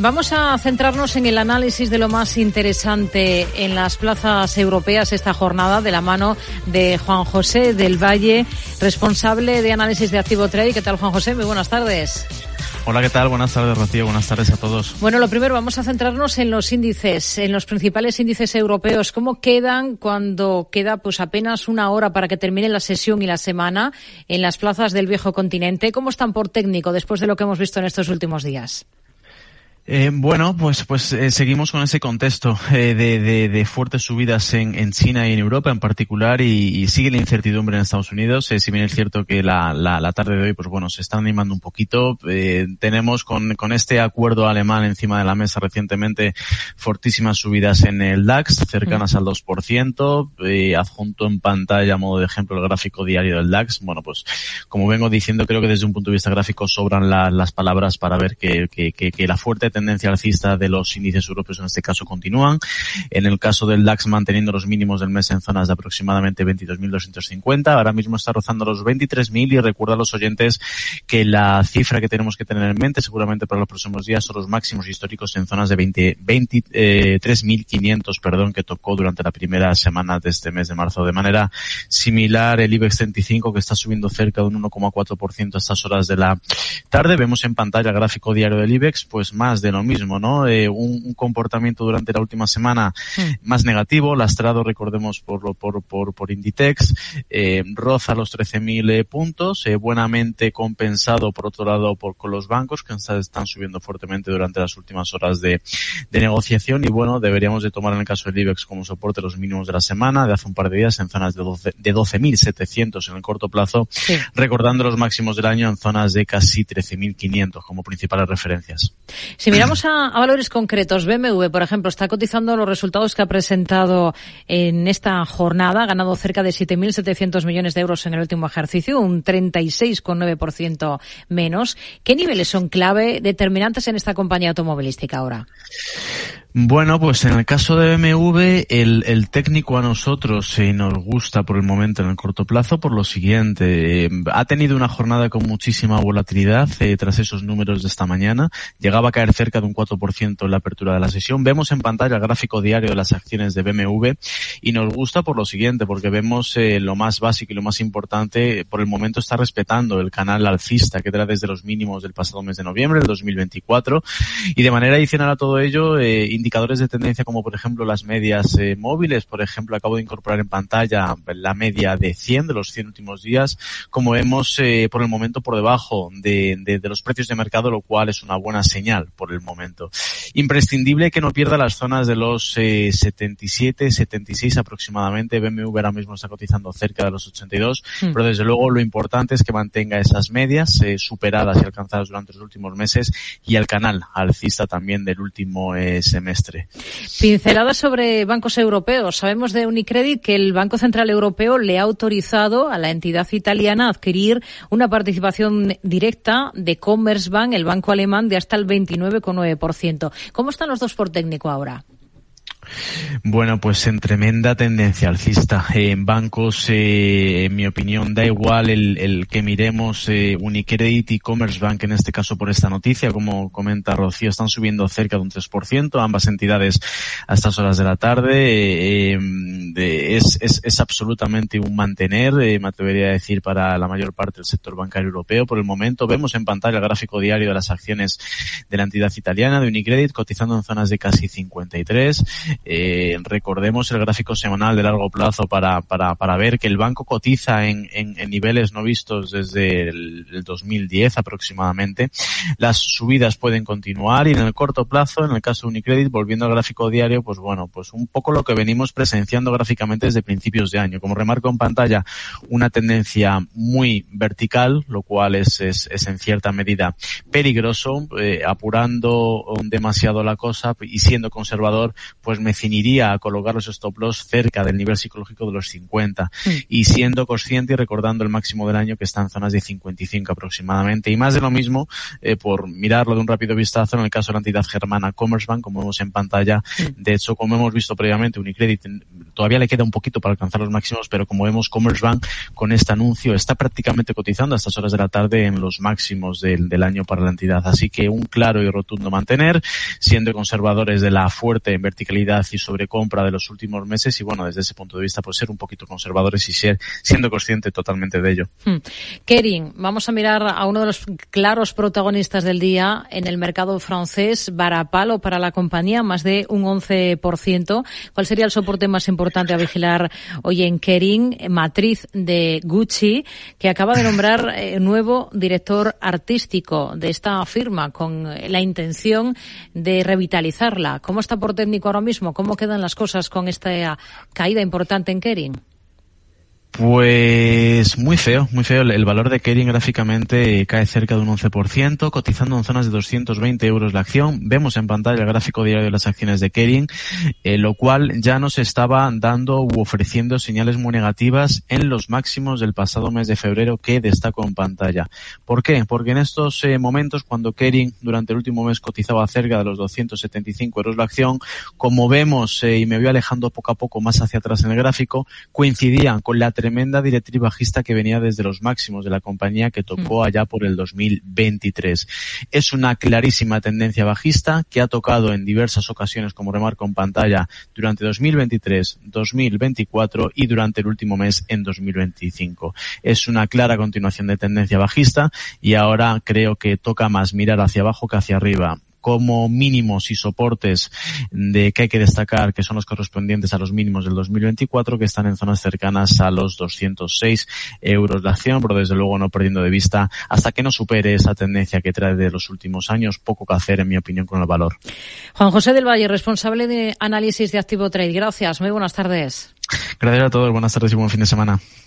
Vamos a centrarnos en el análisis de lo más interesante en las plazas europeas esta jornada, de la mano de Juan José del Valle, responsable de análisis de Activo Trade. ¿Qué tal, Juan José? Muy buenas tardes. Hola, ¿qué tal? Buenas tardes, Rocío. Buenas tardes a todos. Bueno, lo primero, vamos a centrarnos en los índices, en los principales índices europeos. ¿Cómo quedan cuando queda pues apenas una hora para que termine la sesión y la semana en las plazas del viejo continente? ¿Cómo están por técnico después de lo que hemos visto en estos últimos días? Bueno, pues seguimos con ese contexto de fuertes subidas en China y en Europa en particular, y sigue la incertidumbre en Estados Unidos. Si bien es cierto que la tarde de hoy, pues bueno, se está animando un poquito. Tenemos con este acuerdo alemán encima de la mesa recientemente fortísimas subidas en el DAX, cercanas al 2%. Adjunto en pantalla, a modo de ejemplo, el gráfico diario del DAX. Bueno, pues como vengo diciendo, creo que desde un punto de vista gráfico sobran las palabras para ver que la fuerte tendencia alcista de los índices europeos en este caso continúan. En el caso del DAX, manteniendo los mínimos del mes en zonas de aproximadamente 22.250. Ahora mismo está rozando los 23.000, y recuerda a los oyentes que la cifra que tenemos que tener en mente seguramente para los próximos días son los máximos históricos en zonas de 23.500, que tocó durante la primera semana de este mes de marzo. De manera similar, el IBEX 35, que está subiendo cerca de un 1,4% a estas horas de la tarde. Vemos en pantalla el gráfico diario del IBEX, pues más de lo mismo, ¿no? Un comportamiento durante la última semana más negativo, lastrado, recordemos, por Inditex, roza los 13.000 puntos, buenamente compensado, por otro lado, con los bancos, que están subiendo fuertemente durante las últimas horas de negociación. Y bueno, deberíamos de tomar en el caso del IBEX como soporte los mínimos de la semana, de hace un par de días, en zonas de 12.700 en el corto plazo, recordando los máximos del año en zonas de casi 13.500 como principales referencias. Si miramos a valores concretos, BMW, por ejemplo, está cotizando los resultados que ha presentado en esta jornada, ha ganado cerca de 7.700 millones de euros en el último ejercicio, un 36,9% menos. ¿Qué niveles son clave, determinantes en esta compañía automovilística ahora? Bueno, pues en el caso de BMW, el técnico a nosotros nos gusta por el momento en el corto plazo por lo siguiente. Ha tenido una jornada con muchísima volatilidad tras esos números de esta mañana. Llegaba a caer cerca de un 4% en la apertura de la sesión. Vemos en pantalla el gráfico diario de las acciones de BMW y nos gusta por lo siguiente, porque vemos lo más básico y lo más importante. Por el momento está respetando el canal alcista que era desde los mínimos del pasado mes de noviembre del 2024, y de manera adicional a todo ello, indicadores de tendencia como por ejemplo las medias móviles. Por ejemplo, acabo de incorporar en pantalla la media de 100 de los 100 últimos días, como vemos por el momento por debajo de los precios de mercado, lo cual es una buena señal por el momento. Imprescindible que no pierda las zonas de los 77, 76 aproximadamente. BMW ahora mismo está cotizando cerca de los 82, pero desde luego lo importante es que mantenga esas medias superadas y alcanzadas durante los últimos meses, y el canal alcista también del último semestre. Pinceladas sobre bancos europeos. Sabemos de Unicredit que el Banco Central Europeo le ha autorizado a la entidad italiana a adquirir una participación directa de Commerzbank, el banco alemán, de hasta el 29,9%. ¿Cómo están los dos por técnico ahora? Bueno, pues en tremenda tendencia alcista. En bancos, en mi opinión, da igual el que miremos Unicredit y Commerzbank, en este caso por esta noticia, como comenta Rocío, están subiendo cerca de un 3%, ambas entidades a estas horas de la tarde. Es absolutamente un mantener, me atrevería a decir, para la mayor parte del sector bancario europeo. Por el momento vemos en pantalla el gráfico diario de las acciones de la entidad italiana, de Unicredit, cotizando en zonas de casi 53. Recordemos el gráfico semanal de largo plazo para ver que el banco cotiza en niveles no vistos desde el 2010 aproximadamente. Las subidas pueden continuar, y en el corto plazo, en el caso de Unicredit, volviendo al gráfico diario, pues bueno, pues un poco lo que venimos presenciando gráficamente desde principios de año. Como remarco en pantalla, una tendencia muy vertical, lo cual es en cierta medida peligroso. Apurando demasiado la cosa y siendo conservador, pues me ceñiría a colocar los stop loss cerca del nivel psicológico de los 50 y siendo consciente y recordando el máximo del año que está en zonas de 55 aproximadamente. Y más de lo mismo, por mirarlo de un rápido vistazo, en el caso de la entidad germana Commerzbank, como vemos en pantalla, de hecho, como hemos visto previamente, Unicredit todavía le queda un poquito para alcanzar los máximos, pero como vemos, Commerzbank con este anuncio está prácticamente cotizando a estas horas de la tarde en los máximos del año para la entidad. Así que un claro y rotundo mantener, siendo conservadores de la fuerte verticalidad y sobrecompra de los últimos meses, y bueno, desde ese punto de vista, pues ser un poquito conservadores y siendo consciente totalmente de ello. Kering, vamos a mirar a uno de los claros protagonistas del día en el mercado francés, varapalo para la compañía, más de un 11%. ¿Cuál sería el soporte más importante a vigilar hoy en Kering, matriz de Gucci, que acaba de nombrar nuevo director artístico de esta firma con la intención de revitalizarla? ¿Cómo está por técnico ahora mismo? ¿Cómo quedan las cosas con esta caída importante en Kering? Pues muy feo. El valor de Kering gráficamente cae cerca de un 11%, cotizando en zonas de 220 euros la acción. Vemos en pantalla el gráfico diario de las acciones de Kering, lo cual ya nos estaba dando u ofreciendo señales muy negativas en los máximos del pasado mes de febrero que destaco en pantalla. ¿Por qué? Porque en estos momentos, cuando Kering durante el último mes cotizaba cerca de los 275 euros la acción, como vemos, y me voy alejando poco a poco más hacia atrás en el gráfico, coincidían con la tremenda directriz bajista que venía desde los máximos de la compañía que tocó allá por el 2023. Es una clarísima tendencia bajista que ha tocado en diversas ocasiones, como remarco en pantalla, durante 2023, 2024 y durante el último mes en 2025. Es una clara continuación de tendencia bajista y ahora creo que toca más mirar hacia abajo que hacia arriba. Como mínimos y soportes de que hay que destacar, que son los correspondientes a los mínimos del 2024, que están en zonas cercanas a los 206 euros la acción, pero desde luego no perdiendo de vista, hasta que no supere esa tendencia que trae de los últimos años, poco que hacer, en mi opinión, con el valor. Juan José del Valle, responsable de análisis de Activo Trade. Gracias, muy buenas tardes. Gracias a todos, buenas tardes y buen fin de semana.